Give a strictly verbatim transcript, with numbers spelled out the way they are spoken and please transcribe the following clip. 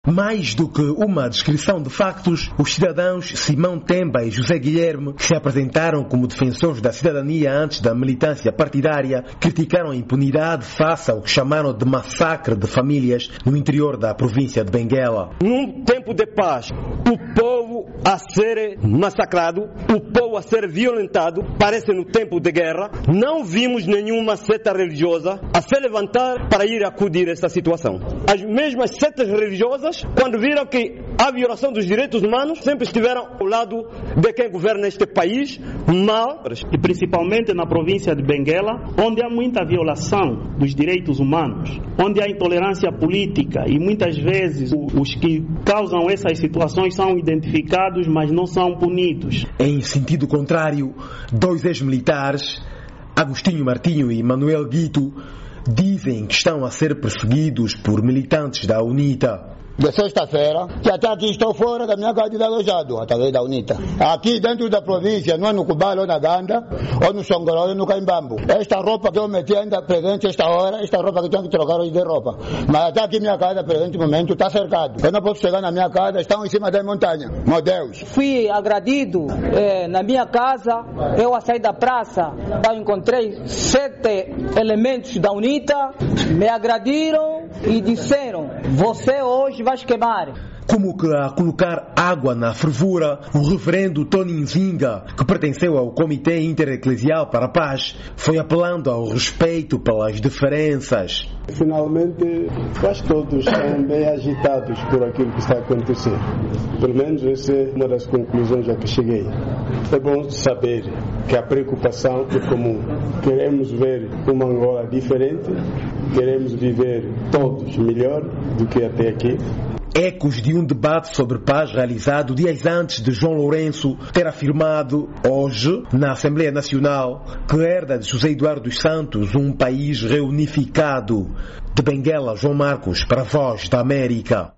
Mais do que uma descrição de factos, os cidadãos Simão Temba e José Guilherme, que se apresentaram como defensores da cidadania antes da militância partidária, criticaram a impunidade face ao que chamaram de massacre de famílias no interior da província de Benguela. Num tempo de paz, o povo a ser massacrado, o povo a ser violentado, parece no tempo de guerra. Não vimos nenhuma seta religiosa a se levantar para ir acudir a esta situação. As mesmas setas religiosas, quando viram que há violação dos direitos humanos, sempre estiveram ao lado de quem governa este país mal. E principalmente na província de Benguela, onde há muita violação dos direitos humanos, onde há intolerância política e muitas vezes os que causam essas situações são identificados, mas não são punidos. Em sentido contrário, dois ex-militares, Agostinho Martinho e Manuel Guito, dizem que estão a ser perseguidos por militantes da UNITA. De sexta-feira, que até aqui estou fora da minha casa de alojado, através da UNITA. Aqui dentro da província, não é no Cubalo ou na Ganda, ou no Songoló ou no Caimbambo. Esta roupa que eu meti ainda presente esta hora, esta roupa que tenho que trocar hoje de roupa. Mas até aqui minha casa, presente momento, está cercado. Eu não posso chegar na minha casa, estão em cima da montanha. Meu Deus. Fui agredido eh, na minha casa, eu a sair da praça, eu encontrei sete elementos da UNITA, me agrediram e disseram, você hoje vai queimar. Como que a colocar água na fervura, o reverendo Tony Nzinga, que pertenceu ao Comitê Intereclesial para a Paz, foi apelando ao respeito pelas diferenças. Finalmente, quase todos estão bem agitados por aquilo que está a acontecer. Pelo menos essa é uma das conclusões a que cheguei. É bom saber que a preocupação é comum. Queremos ver uma Angola diferente, queremos viver todos melhor do que até aqui. Ecos de um debate sobre paz realizado dias antes de João Lourenço ter afirmado hoje, na Assembleia Nacional, que herda de José Eduardo dos Santos um país reunificado. De Benguela, João Marcos, para a Voz da América.